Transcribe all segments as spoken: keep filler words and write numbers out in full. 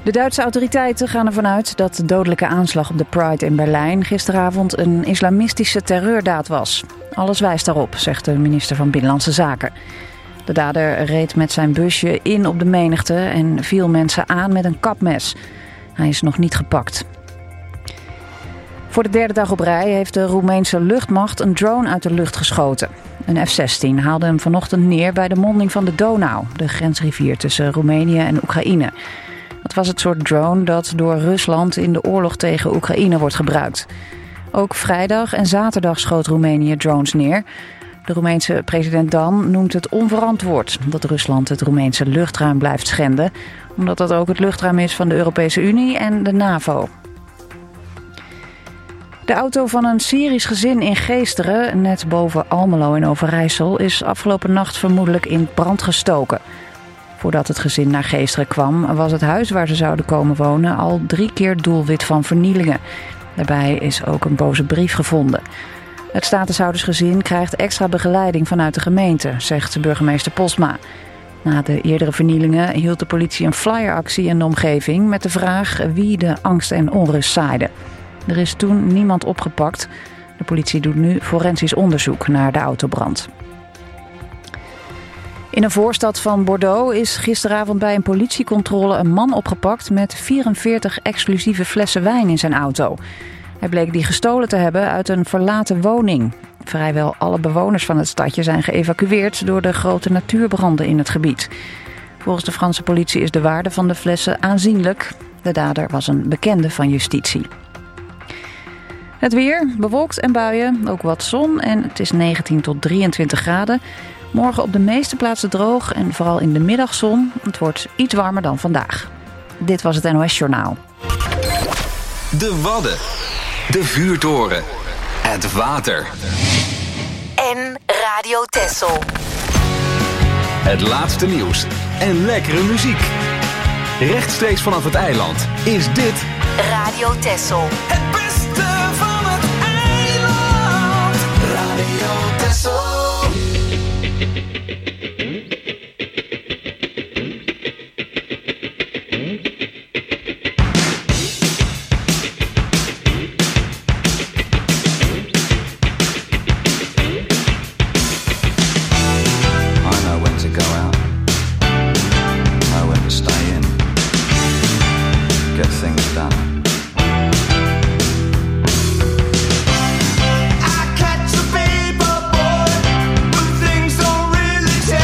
De Duitse autoriteiten gaan ervan uit dat de dodelijke aanslag op de Pride in Berlijn gisteravond een islamistische terreurdaad was. Alles wijst daarop, zegt de minister van Binnenlandse Zaken. De dader reed met zijn busje in op de menigte en viel mensen aan met een kapmes. Hij is nog niet gepakt. Voor de derde dag op rij heeft de Roemeense luchtmacht een drone uit de lucht geschoten. Een F zestien haalde hem vanochtend neer bij de monding van de Donau, de grensrivier tussen Roemenië en Oekraïne. Dat was het soort drone dat door Rusland in de oorlog tegen Oekraïne wordt gebruikt. Ook vrijdag en zaterdag schoot Roemenië drones neer. De Roemeense president Dan noemt het onverantwoord dat Rusland het Roemeense luchtruim blijft schenden, omdat dat ook het luchtruim is van de Europese Unie en de NAVO. De auto van een Syrisch gezin in Geesteren, net boven Almelo in Overijssel, is afgelopen nacht vermoedelijk in brand gestoken. Voordat het gezin naar Geesteren kwam, was het huis waar ze zouden komen wonen al drie keer doelwit van vernielingen. Daarbij is ook een boze brief gevonden. Het statushoudersgezin krijgt extra begeleiding vanuit de gemeente, zegt burgemeester Postma. Na de eerdere vernielingen hield de politie een flyeractie in de omgeving met de vraag wie de angst en onrust zaaide. Er is toen niemand opgepakt. De politie doet nu forensisch onderzoek naar de autobrand. In een voorstad van Bordeaux is gisteravond bij een politiecontrole een man opgepakt met vierenveertig exclusieve flessen wijn in zijn auto. Hij bleek die gestolen te hebben uit een verlaten woning. Vrijwel alle bewoners van het stadje zijn geëvacueerd door de grote natuurbranden in het gebied. Volgens de Franse politie is de waarde van de flessen aanzienlijk. De dader was een bekende van justitie. Het weer, bewolkt en buien, ook wat zon en het is negentien tot drieëntwintig graden. Morgen op de meeste plaatsen droog en vooral in de middagzon. Het wordt iets warmer dan vandaag. Dit was het N O S Journaal. De Wadden, de vuurtoren, het water. En Radio Texel. Het laatste nieuws en lekkere muziek. Rechtstreeks vanaf het eiland is dit Radio Texel. Het beste van het eiland. Radio Texel. I catch a paper boy who thinks don't really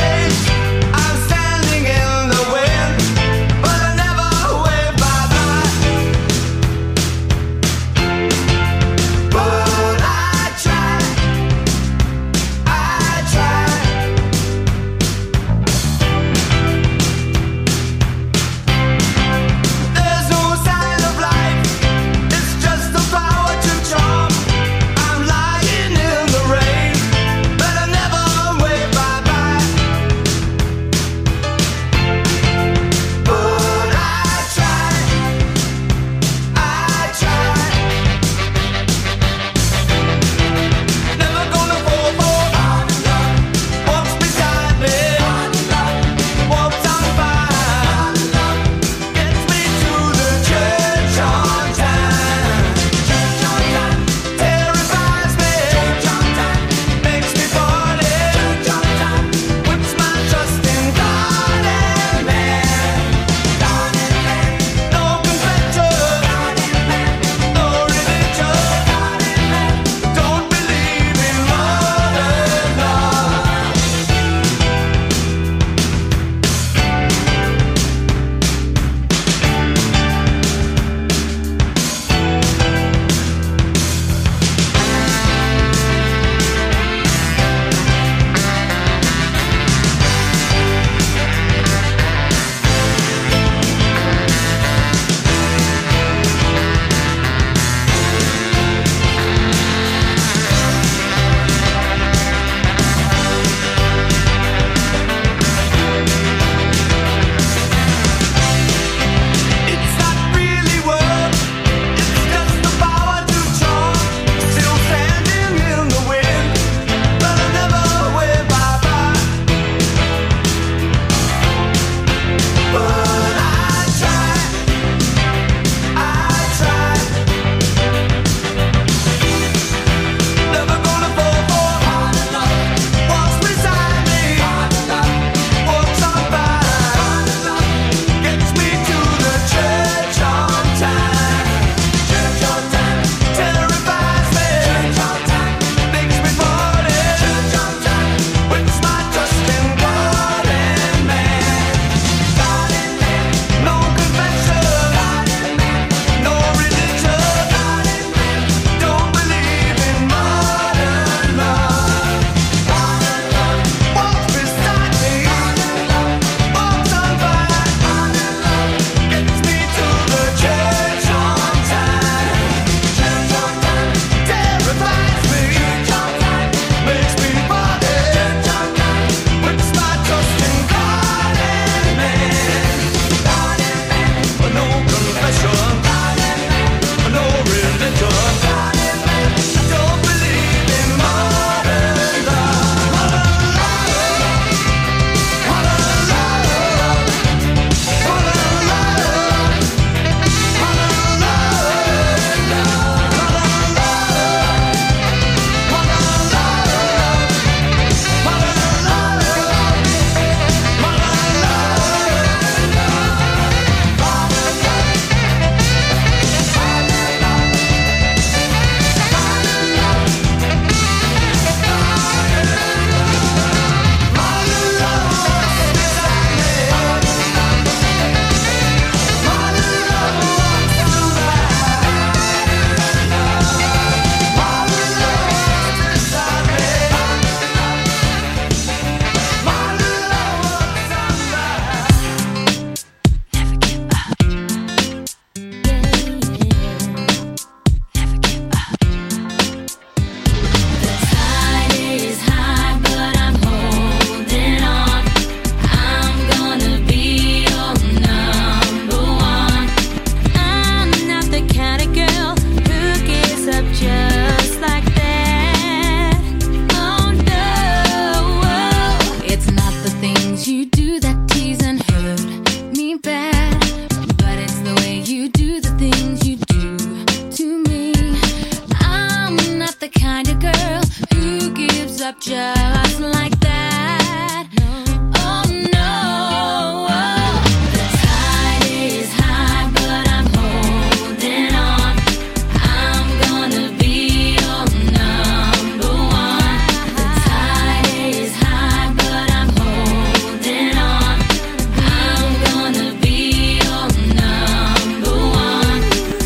you do the things you do to me. I'm not the kind of girl who gives up just like that. Oh no, the tide is high, but I'm holding on. I'm gonna be your number one. The tide is high, but I'm holding on. I'm gonna be your number one.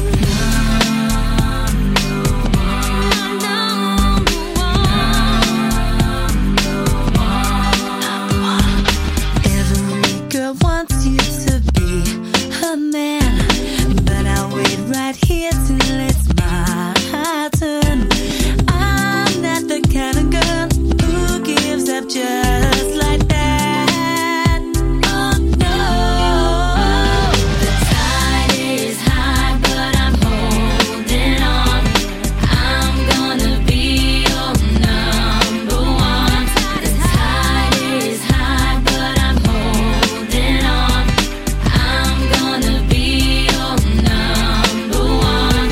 Every girl wants you to be her man, but I'll wait right here till it's my turn. I'm not the kind of girl who gives up just like that. Oh no, The tide is high, but I'm holding on. I'm gonna be your number one. The tide is high, but I'm holding on. I'm gonna be your number one.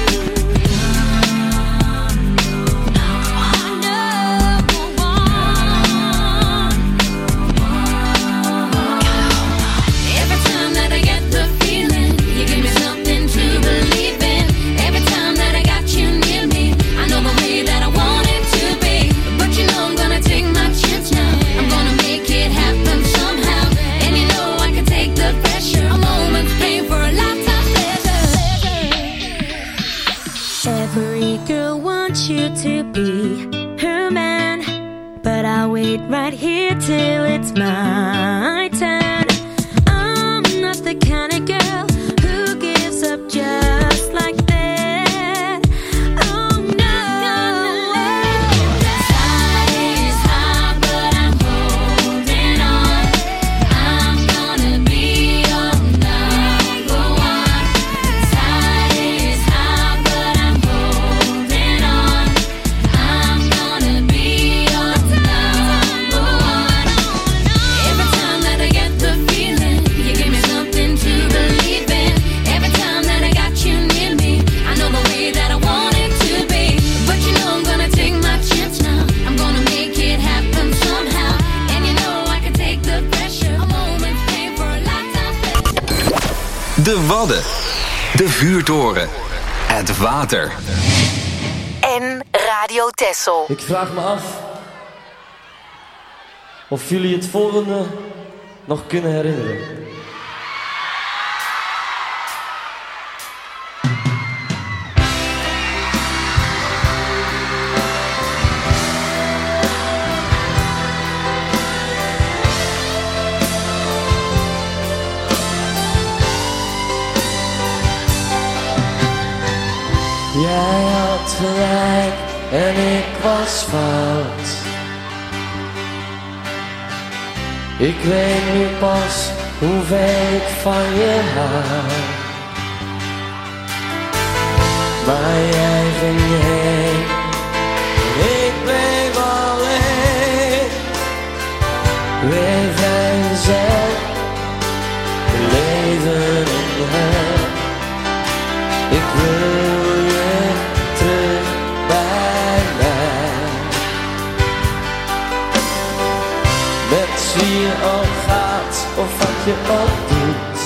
Every time that I get the feeling, you give me something to believe in. Every time that I got you near me, I know the way that I want it to be. But you know I'm gonna take my chance now. I'm gonna make it happen somehow. And you know I can take the pressure. A moment's pain for a lifetime pleasure. every girl wants you to be her man, but I'll wait right here till it's my turn. I'm not the kind of girl who gives up just like that. Oh no, The tide is high, but I'm holding on. I'm gonna be your number one. The tide is high, but I'm holding on. I'm gonna be your number one. Every time that I get the feeling, you give me something to believe in. Every time that I got you near me, I know the way that I want it to be. But you know I'm gonna take my chance now. I'm gonna make it happen somehow. And you know I can take the pressure. A moment's pain for a lifetime pleasure. De Wadden. De Vuurtoren. Het water. En Radio Texel. Ik vraag me af of jullie het volgende nog kunnen herinneren. Jij had gelijk en ik was fout. Ik weet nu pas hoeveel ik van je hou. Maar jij ging heen, ik bleef alleen. Weer vrijgezel, leven in hel. Ik wil je terug bij mij. Met wie je ook gaat of wat je ook doet.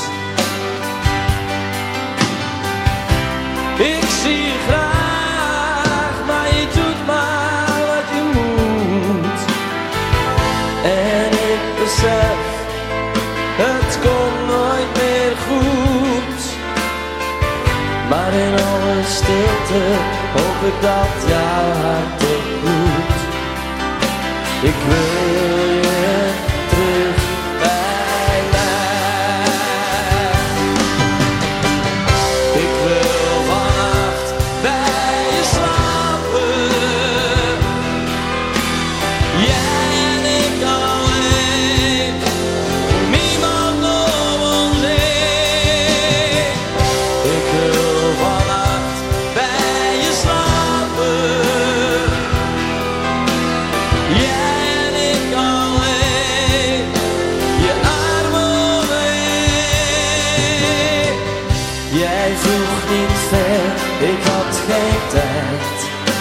Ik zie je graag, maar je doet maar wat je moet. En ik besef, het komt nooit meer goed. Maar in alle stilte hoop ik dat jouw hart het doet. Ik wil je terug bij mij. Ik wil vannacht bij je slapen. Jij en ik alleen. Niemand om ons heen. Ik wil vannacht bij je slapen. Jij en ik Jij vroeg niet veel, ik had geen tijd.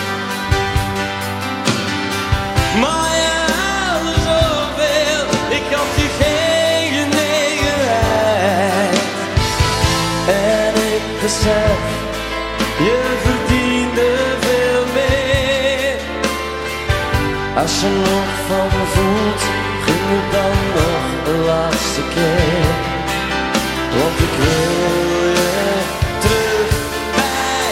Maar je haalde zoveel, ik gaf je geen genegenheid. En ik besef, je verdiende veel meer. Als je nog van me voelt, gun me dan nog een laatste keer. Want ik wil je terug bij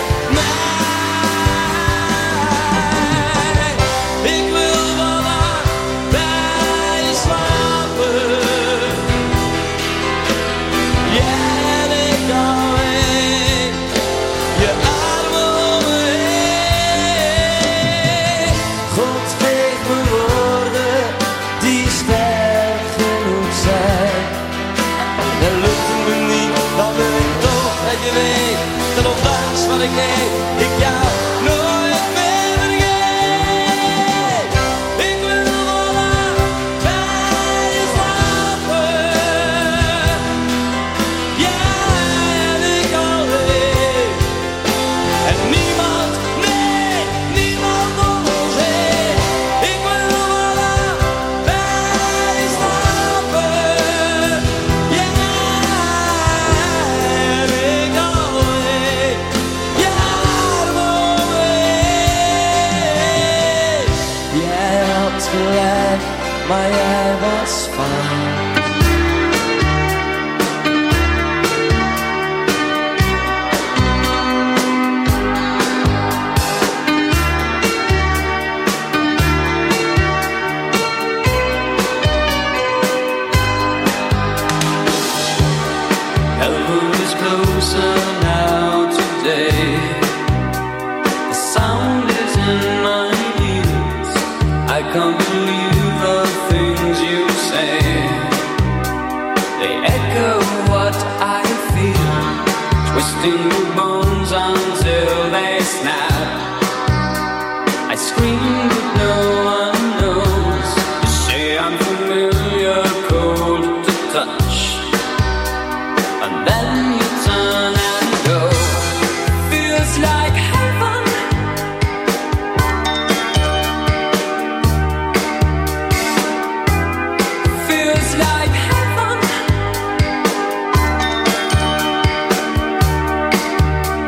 mij. Ik wil vandaag bij je slapen. Jij en ik alleen, je armen om me heen. God geeft me woorden die sterk genoeg zijn. En lukt het me niet, dan wil ik toch dat je weet dat ondanks wat ik deed, ik jou nooit meer vergeet. Ik wil vandaag bij je slapen. Jij en ik alleen. En niemand, nee, niemand om ons heen. Ik wil vandaag bij je slapen. Jij en ik alleen. Je armen om me heen. Jij had gelijk, maar jij was fout. Heaven is closer now today. The sound is in my ears. I can't believe the things you say. They echo what I feel, twisting the bones until they snap. I scream but no one knows. You say I'm familiar, cold to touch. And then you turn and go. Feels like heaven. Feels like heaven.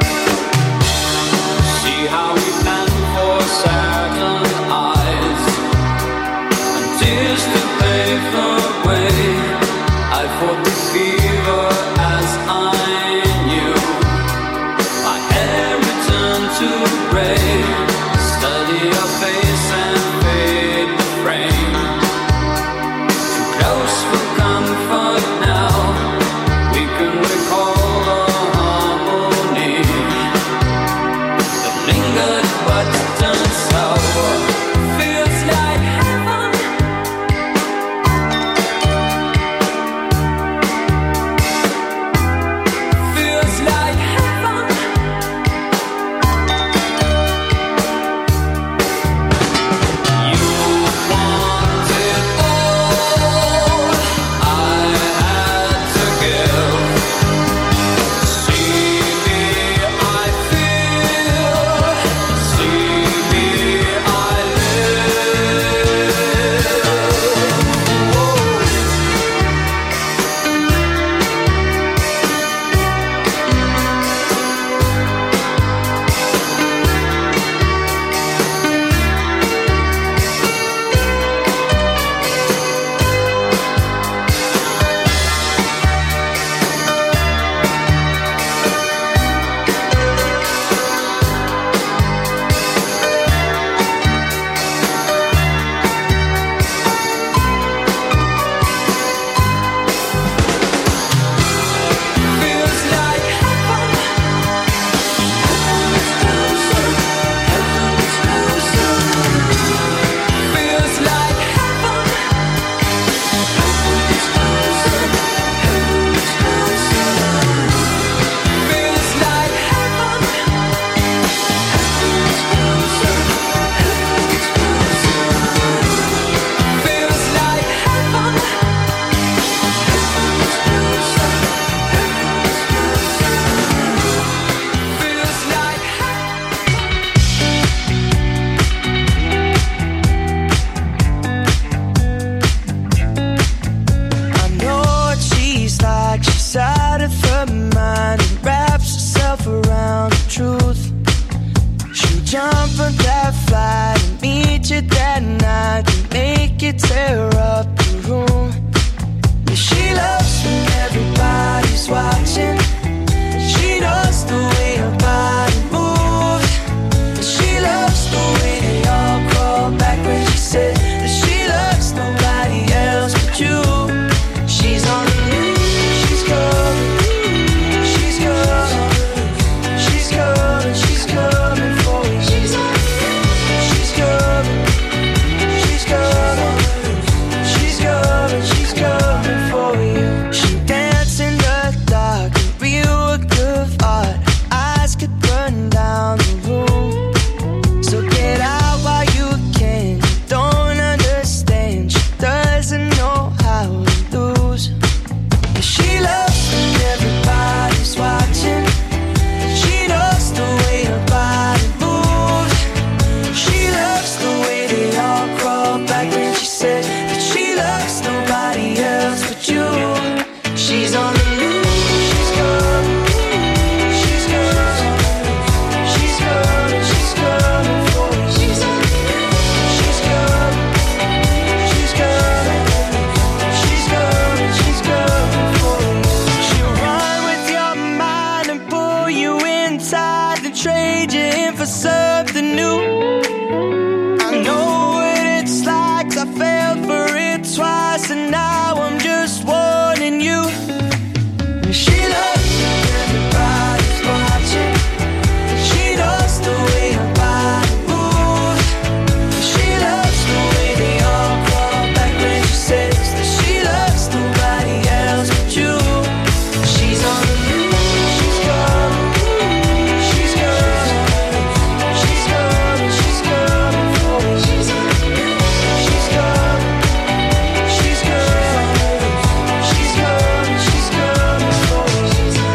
for something new. I know what it's like, 'cause I fell for it twice, and now I'm just warning you. She loves you, everybody's watching. She knows the way her body moves. She loves the way they all call back when she says that she loves nobody else but you. She's on the move, she's gone, she's gone, she's gone, she's gone for you. She's on the move, she's gone, she's gone, she's gone, she's gone for you.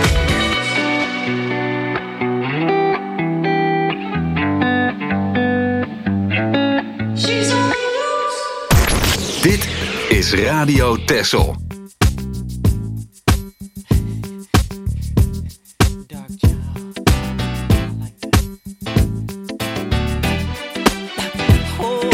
She's on the loose. Dit is Radio Texel. Dark child, I like that. Oh.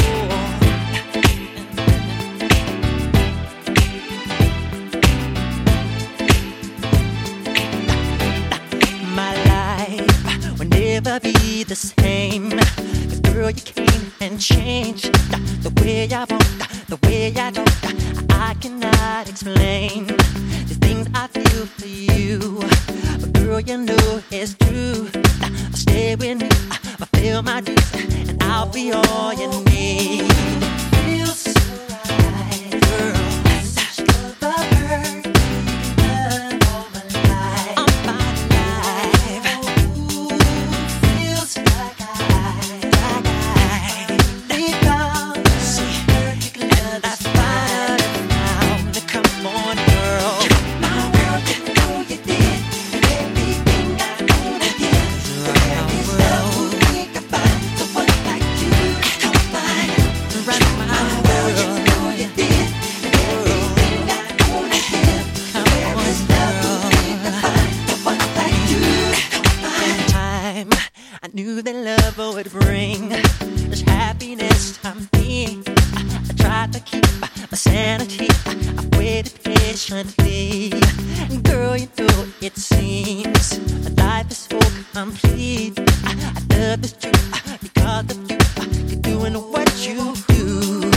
My life will never be the same. 'Cause girl, you came and changed the way I want, the way I don't. I cannot explain the things I feel for you. But girl, you know it's true. Stay with me, fulfill my dreams, and I'll be all you need. Feels so right, girl. Such the perfect love of my life. Of my life. Ooh, feels like I, like I deep down see perfect love. That's fine now. Come on, girl. My world, you know you did everything I wanna give. There is no we can find someone like you. Come find right my world. You know you did everything I wanna give. There is no we can find someone like you. Come find time. I knew that love would bring this happiness to me. I tried to keep my sanity. I waited patiently. And girl, you know it seems my life is so complete. I, I love this truth because of you. You're doing what you do.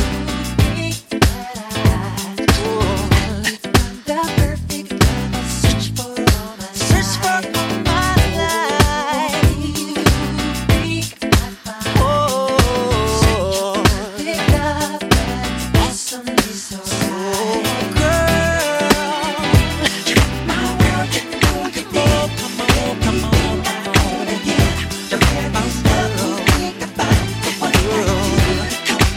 The perfect love, search for all my life. Search for all my life. Oh, perfect love that's awesomely so right. Girl, my world, you know you did. Come on, come on, come on. There is no we can find someone like you. Come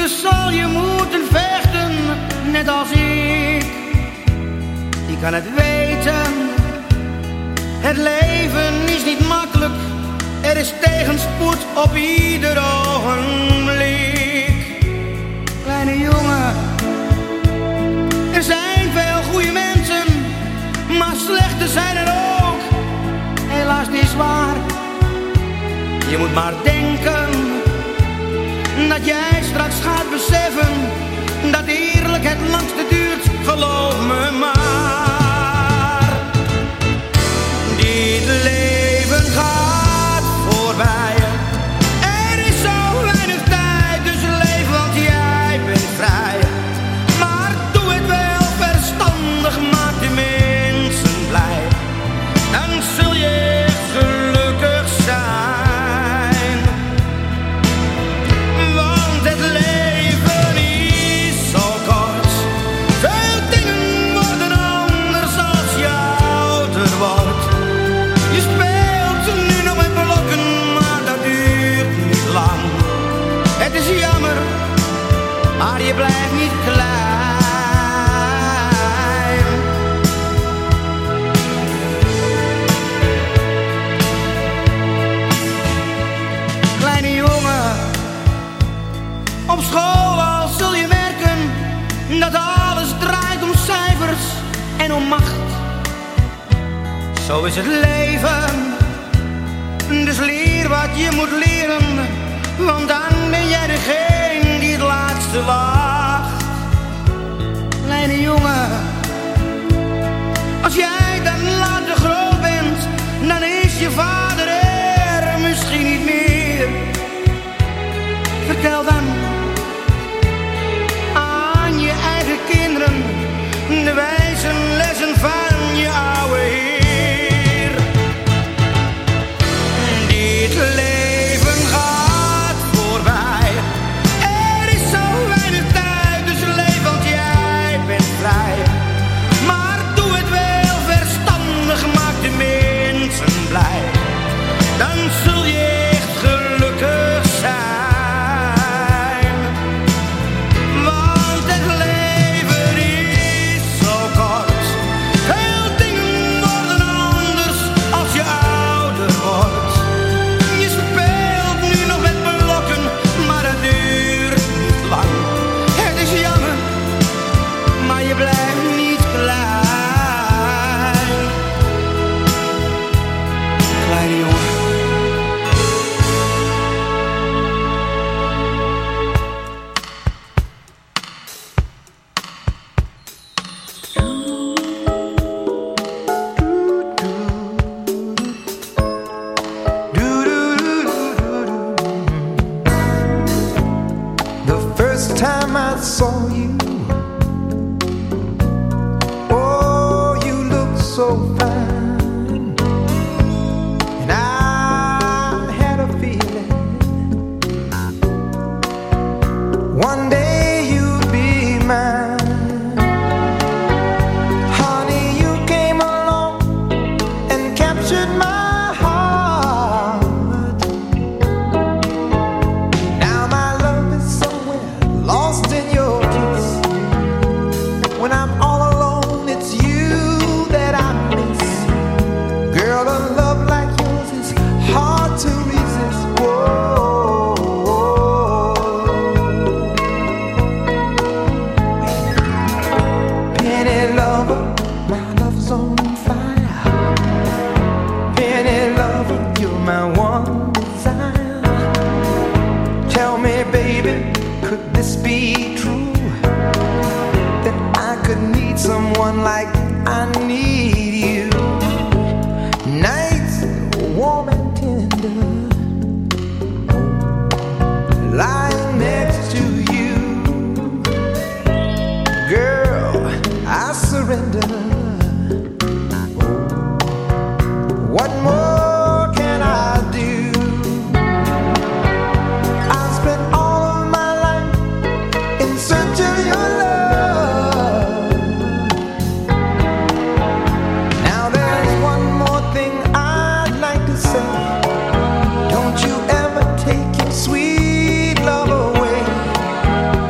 Dus zal je moeten vechten, net als ik. Je kan het weten, het leven is niet makkelijk. Er is tegenspoed op ieder ogenblik. Kleine jongen, er zijn veel goede mensen, maar slechte zijn er ook. Helaas, dit is waar. Je moet maar denken dat jij straks gaat beseffen dat eerlijk het langste duurt, geloof me maar. Dit leven gaat voorbij. Er is zo weinig tijd, dus leef, want jij bent vrij. Maar doe het wel verstandig, maak de mensen blij. Dan zul je gelukkig zijn. Want het leven is zo kort. Veel dingen worden anders als je ouder wordt. Je speelt nu nog met blokken, maar dat duurt niet lang. Het is jammer, maar je blijft niet klein. Kleine jongen, op school al zul je merken dat alles draait om cijfers en om macht. Zo is het leven, dus leer wat je moet leren, want dan ben jij degene die het laatste wacht. Kleine jongen, als jij dan later groot bent, dan is je vader er misschien niet meer. Vertel dan aan je eigen kinderen de wijze lessen van je oude heer. Dit leven gaat voorbij. Er is zo weinig tijd, dus leef, want jij bent vrij. Maar doe het wel verstandig, maak de mensen blij. Dan zul je echt gelukkig zijn. Want het leven is zo kort. Veel dingen worden anders als je ouder wordt. Je speelt nu nog met blokken, maar dat duurt niet lang. Het is jammer, maar je blijft niet klein. Kleine jongen. The first time I saw you, oh, you looked so fine, and I had a feeling one day you'd be mine. Honey, you came along and captured my heart. Now my love is somewhere lost in your kiss. When I'm all alone, it's you that I miss. Girl, a love like yours is hard to resist. Whoa, penny lover, my love's on fire. Penny lover, you're my one desire. Tell me, baby, could this be true? That I could need someone like I need you. Nights warm and tender, lying next to you. Girl, I surrender. What more can I do? I've spent all of my life in search of your love. Now there's one more thing I'd like to say. Don't you ever take your sweet love away.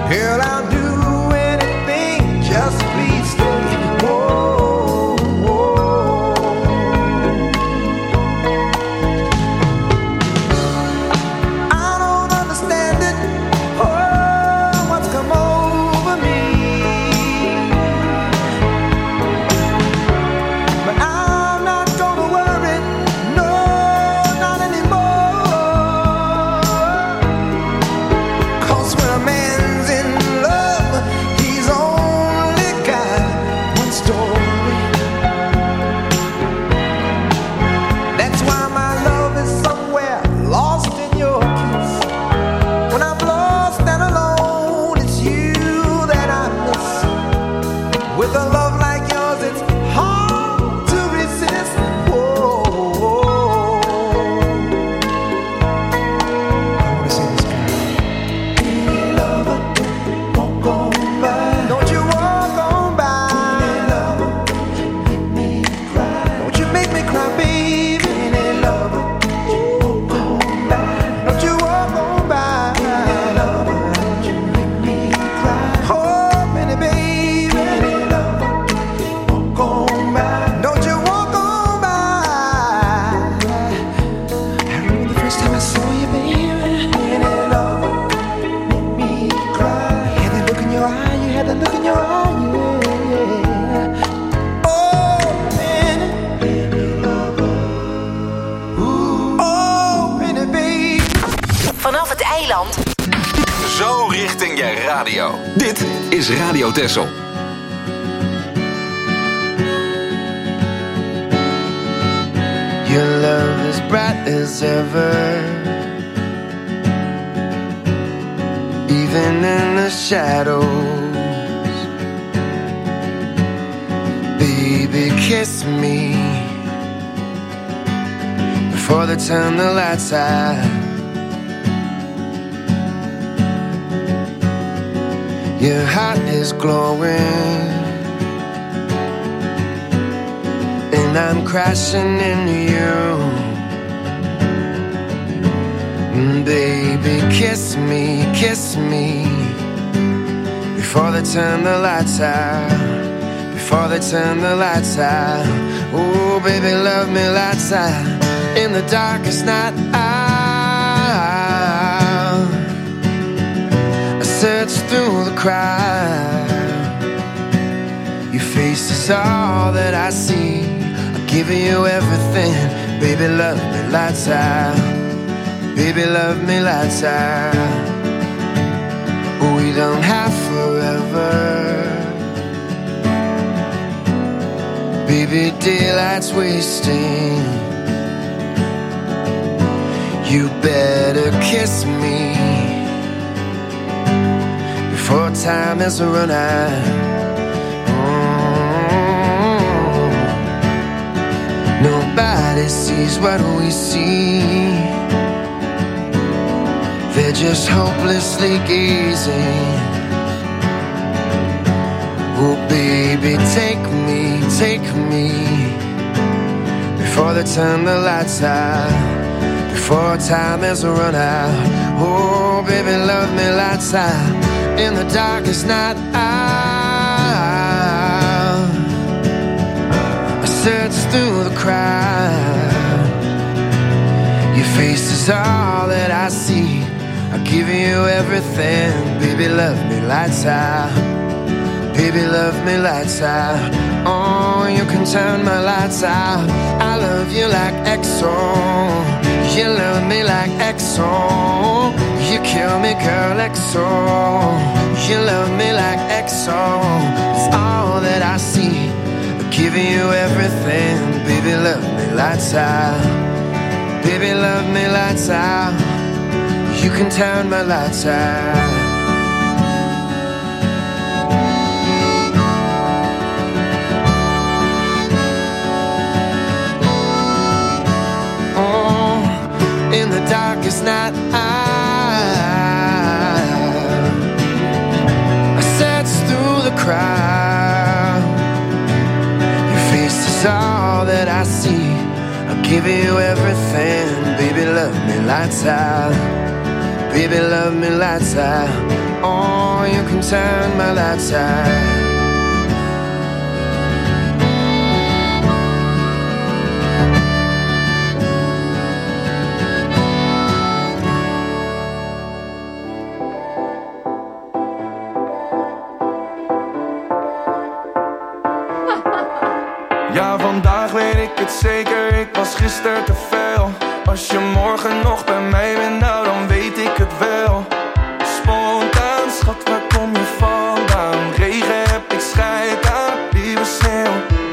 radio. Dit is Radio Texel. Your love is bright as ever, even in the shadows. Baby, kiss me before they turn the lights out. Your heart is glowing, and I'm crashing into you. Mm, baby, kiss me, kiss me before they turn the lights out. Before they turn the lights out. Oh, baby, love me lights out. In the darkest night out, I search through the crowd. Your face is all that I see. I'll give you everything. Baby, love me lights out. Baby, love me lights out. We don't have forever. Baby, daylight's wasting. You better kiss me before time has run out. Mm. Nobody sees what we see. They're just hopelessly gazing. Oh, baby, take me, take me before they turn the lights out. Before time has run out. Oh, baby, love me lights out. In the darkest night out, I search through the crowd. Your face is all that I see. I'll give you everything. Baby, love me lights out. Baby, love me lights out. Oh, you can turn my lights out. I love you like X O. You love me like X O. You kill me, girl, X O. You love me like X O. It's all that I see. I'm giving you everything. Baby, love me lights out. Baby, love me lights out. You can turn my lights out. In the darkest night I search through the crowd. Your face is all that I see. I'll give you everything. Baby, love me lights out. Baby, love me lights out. Oh, you can turn my lights out. Ja, vandaag weet ik het zeker, ik was gisteren te veel. Als je morgen nog bij mij bent, nou dan weet ik het wel. Spontaan, schat, waar kom je vandaan? Regen heb ik scheid aan, lieve sneeuw.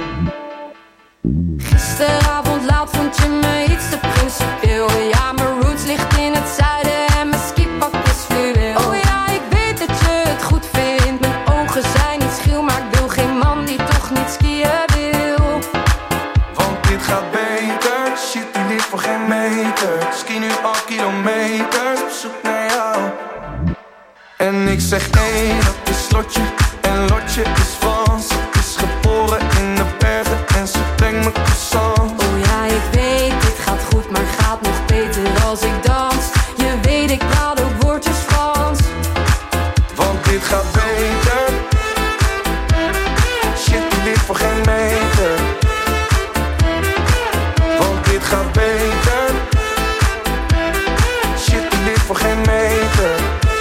Gisteravond laat vond je me iets te principieel. Ja, mijn roots ligt in het zuiden en mijn skipak is fluweel. Oh ja, ik weet dat je het goed vindt. Mijn ogen zijn niet schil, maar ik wil geen man die toch niet skiën wil. Want dit gaat beter, shit die ligt voor geen meter. Ski nu al kilometers, op zoek naar jou. En ik zeg nee, dat is Lotje. En Lotje is Frans. Is geboren in de bergen en ze brengt me croissant. Oh ja, ik weet, dit gaat goed, maar gaat nog beter als ik dans. Je weet, ik praat ook woordjes Frans. Want dit gaat beter. Shit, die ligt voor geen meter. Want dit gaat beter. Shit, die ligt voor geen meter.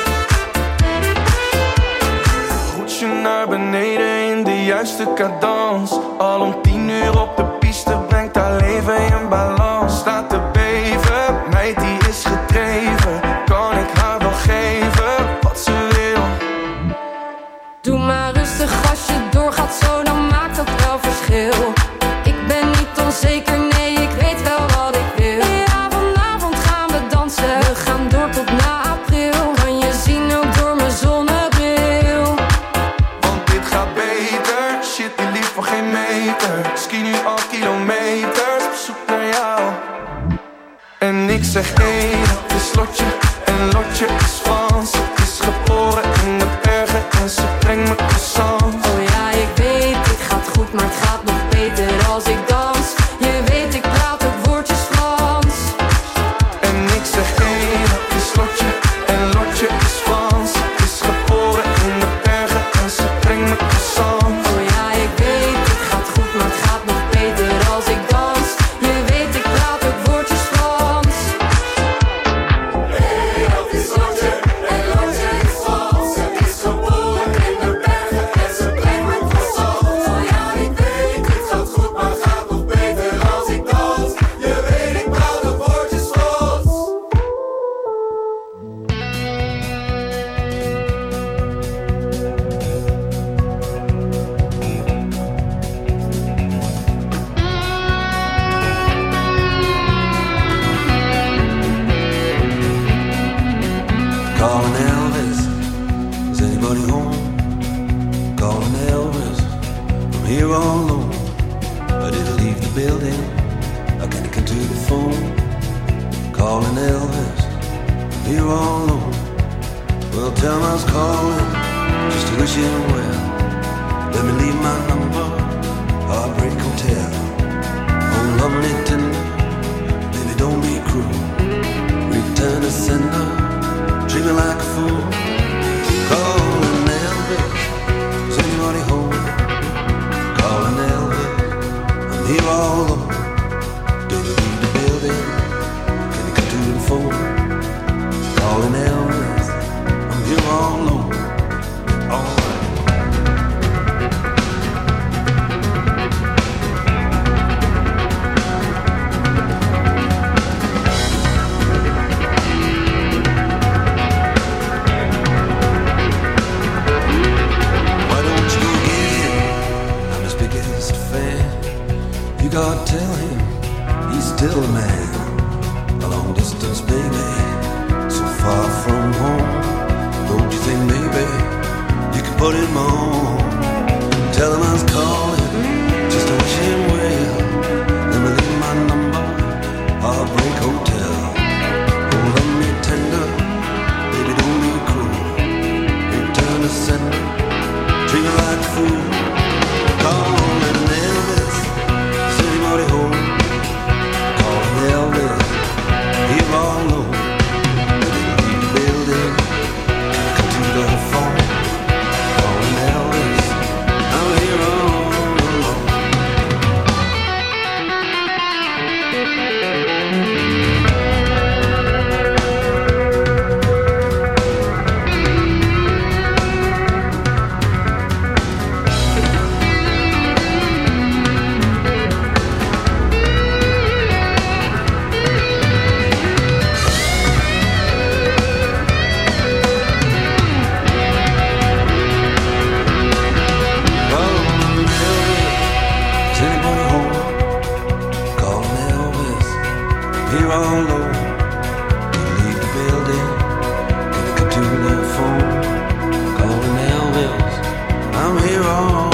Roetje naar beneden in de juiste cadans. Al om tien uur op de piste brengt haar leven in balans. Staat te beven, meid die is gedreven. Kan ik haar wel geven wat ze wil? wil. Ik ben niet onzeker, nee, ik weet wel wat ik wil. Ja, vanavond gaan we dansen, we gaan door tot na april. Kan je zien ook door mijn zonnebril. Want dit gaat beter, shit die lief voor geen meter. Ski nu al kilometers op zoek naar jou. En ik zeg hé, hey, dat is Lotje. En Lotje is Frans. Ze is geboren in de bergen en ze brengt me croissants. Oh ja, ik weet, het gaat goed, maar het gaat nog beter als ik dans. Je weet, ik praat ook woordjes Frans. En ik zeg hé, hey, dat is Lotje. En Lotje is Frans. Ze is geboren in de bergen en ze brengt me croissants. Oh ja, ik weet, het gaat goed, maar het gaat nog beter als ik dans. Je weet, ik praat ook woordjes Frans. Hey, dat is Lotje. En Lotje is Frans. Ze is geboren in de bergen en ze brengt me croissants. Oh ja, ik weet, het gaat goed, maar het gaat nog beter als ik dans. Je weet, ik praat ook woordjes Frans. Calling Elvis, is anybody home? Calling Elvis, I'm here all alone. I didn't leave the building, I can't get to the phone. Calling Elvis, I'm here all alone. Well, tell him I was calling, just to wish him well. Let me leave my number, Heartbreak Hotel. Oh, lovely tender, baby don't be cruel. Return to sender, treat me like a fool. Calling Elvis, is anybody home? Calling Elvis, I'm here all alone. Don't you leave the building, can you come to the phone? Calling Elvis, I'm here all alone. All right. Why don't you get him? I'm his biggest fan. You gotta tell him he's still a man. A long distance baby, so far from home. Don't you think maybe you can put him on? Tell him I was calling, just to wish him well. Let me leave my number, Heartbreak Hotel. Oh, love me tender, baby don't be cruel. Return to sender, treat me like a fool. Calling Elvis, is anybody home? Calling Elvis, here all alone. Didn't leave the building, come to the phone. Calling Elvis, I'm here all alone. Calling Elvis, is anybody home? Calling Elvis, here all alone. Didn't leave the building, gonna come to the phone. Calling Elvis, I'm here all alone.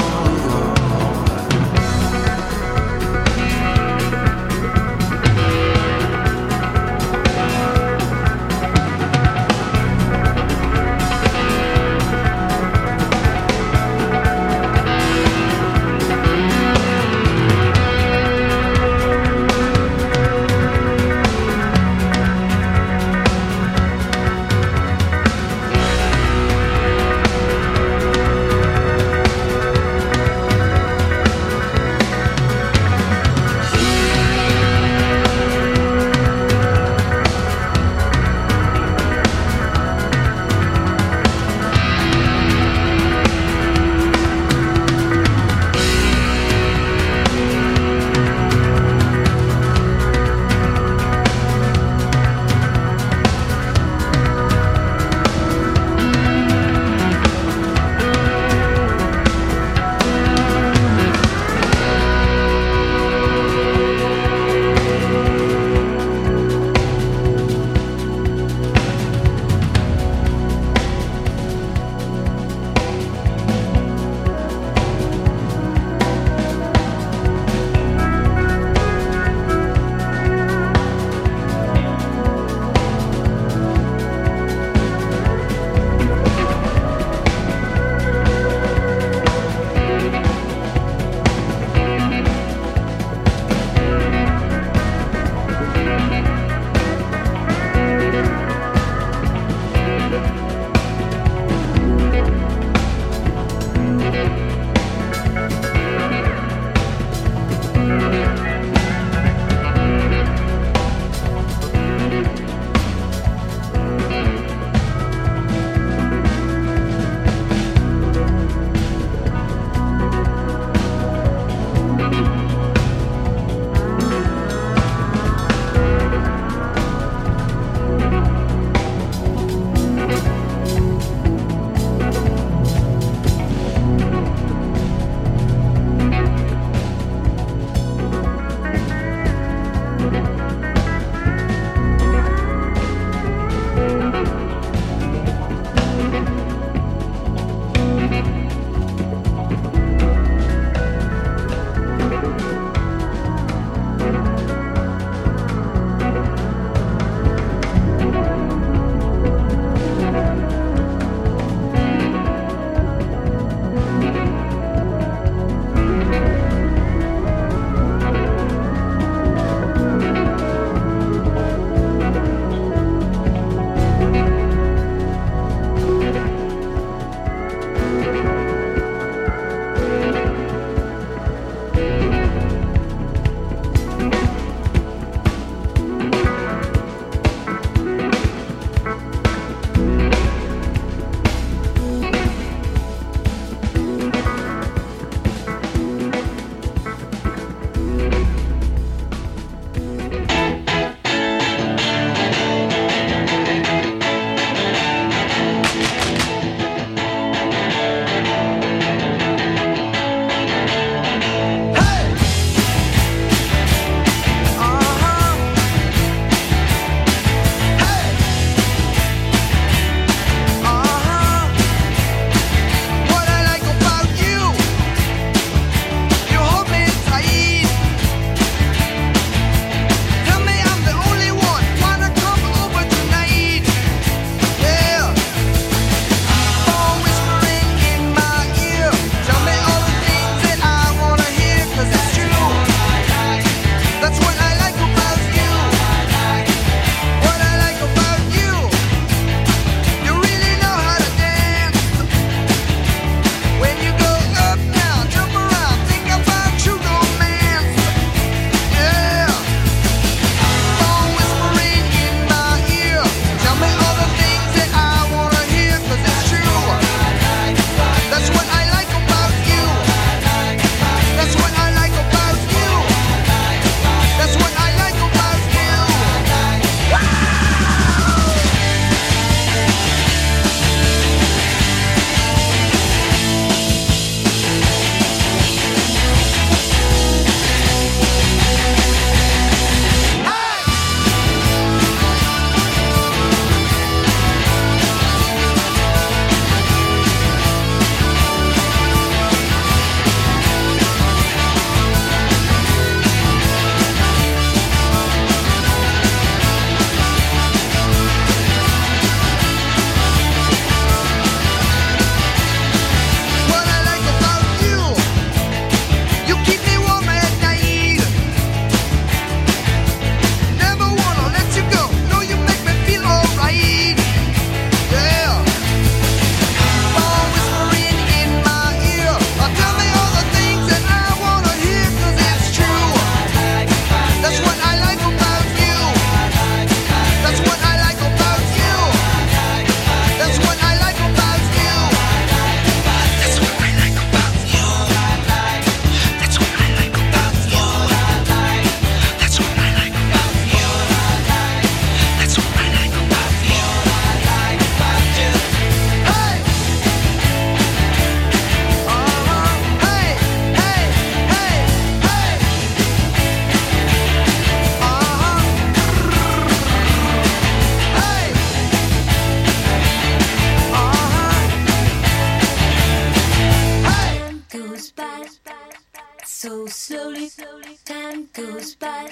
So slowly, time goes by.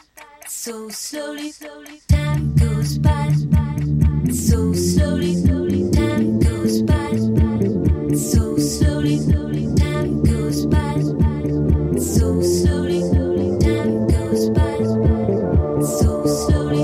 So slowly, time goes by. So slowly, time goes by. So slowly, time goes by. So slowly, time goes by. So slowly.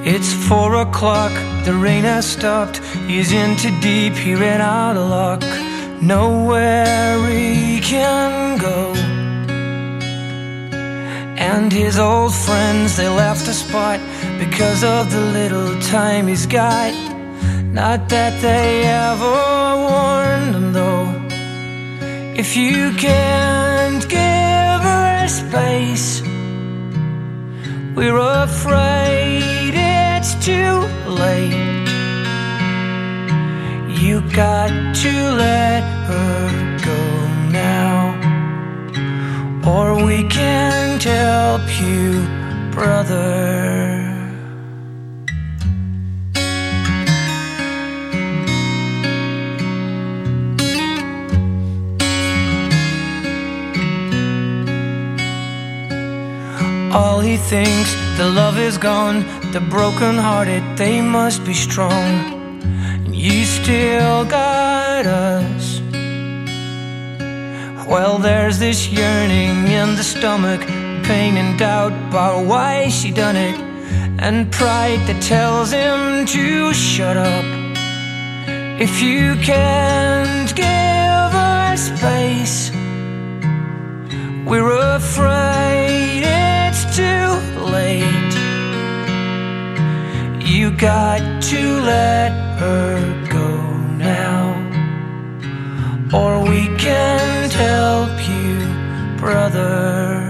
It's four o'clock, the rain has stopped. He's in too deep, he ran out of luck. Nowhere he can go. And his old friends, they left the spot because of the little time he's got. Not that they ever warned him though. If you can't give her space, we're afraid it's too late. You got to let her go now, or we can't help you, brother. All he thinks, the love is gone. The broken-hearted, they must be strong. And you still got us. Well, there's this yearning in the stomach, pain and doubt about why she done it, and pride that tells him to shut up. If you can't give her space, we're afraid it's too late. You got to let her go now, or we can't help you, brother.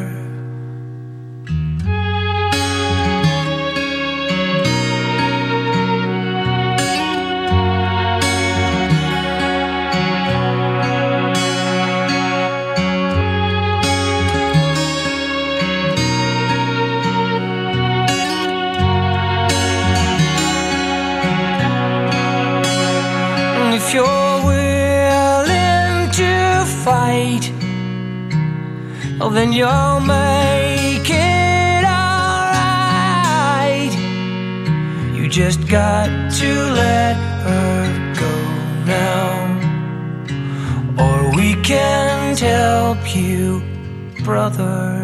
If you're willing to fight, oh, then you'll make it alright. You just got to let her go now, or we can't help you, brother.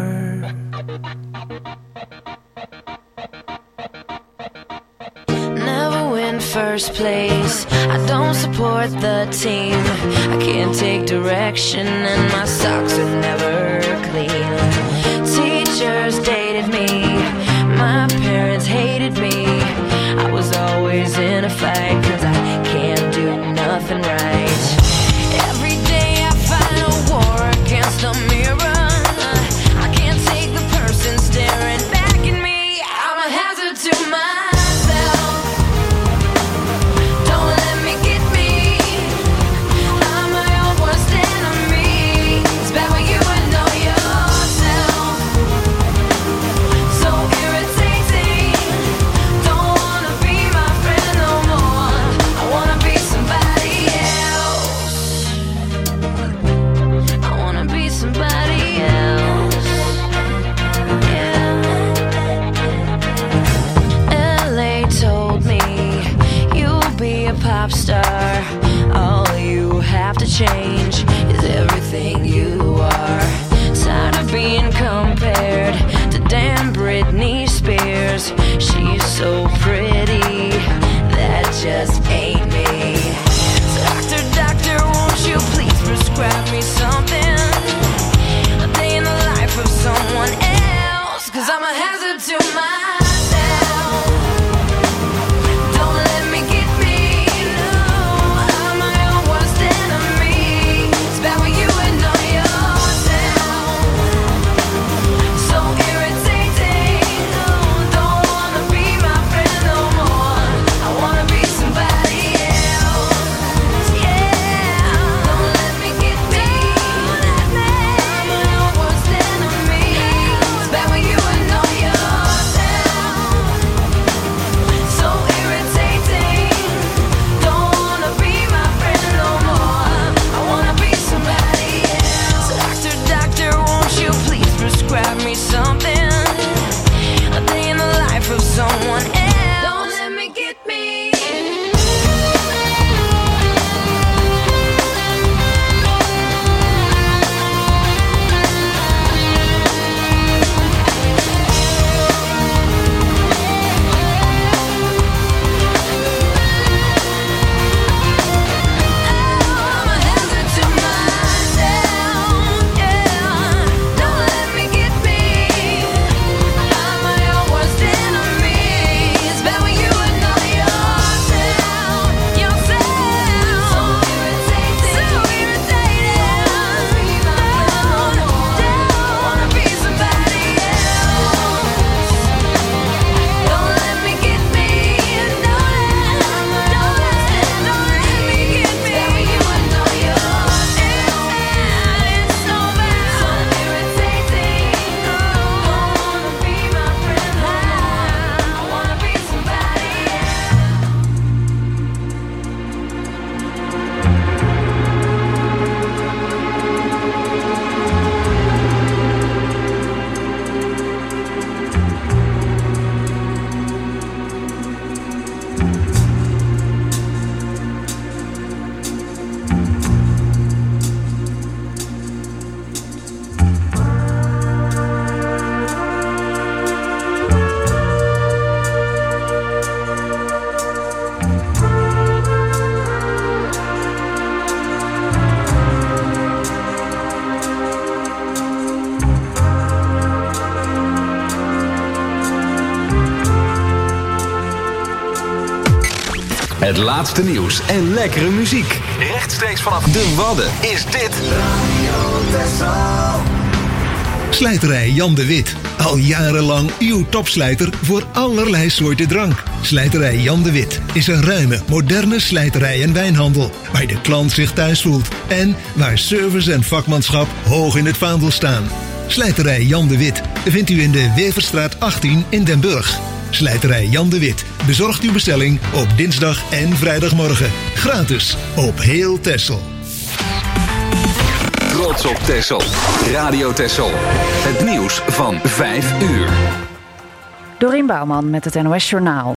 Never win first place, I don't support the team. I can't take direction and my socks are never clean. Teachers dated me, my parents hated me. I was always in a fight cause I can't do nothing right. Every day I fight a war against the mirror. I can't take the person staring back at me. I'm a hazard to myself. Don't let me get me. I'm my own worst enemy. It's bad when you know yourself. So irritating. Don't wanna be my friend no more. I wanna be somebody else. I wanna be somebody else. Yeah. L A told me you'll be a pop star. All you have to change is everything you are. Tired of being compared to damn Britney Spears. She's so pretty, that just ain't me. Doctor, doctor, won't you please prescribe me something? A day in the life of someone else, cause I'm a hazard to myself. Don't let me get me, no. I'm my own worst enemy. It's bad when you know yourself. So irritating. Don't wanna be my friend no more. I wanna be somebody Het laatste nieuws en lekkere muziek. Rechtstreeks vanaf de Wadden is dit Radio Texel. Slijterij Jan de Wit. Al jarenlang uw topslijter voor allerlei soorten drank. Slijterij Jan de Wit is een ruime, moderne slijterij en wijnhandel. Waar de klant zich thuis voelt. En waar service en vakmanschap hoog in het vaandel staan. Slijterij Jan de Wit vindt u in de Weverstraat achttien in Den Burg. Slijterij Jan de Wit bezorgt uw bestelling op dinsdag en vrijdagmorgen. Gratis op heel Texel. Trots op Texel. Radio Texel. Het nieuws van vijf uur. Dorien Bouwman met het N O S Journaal.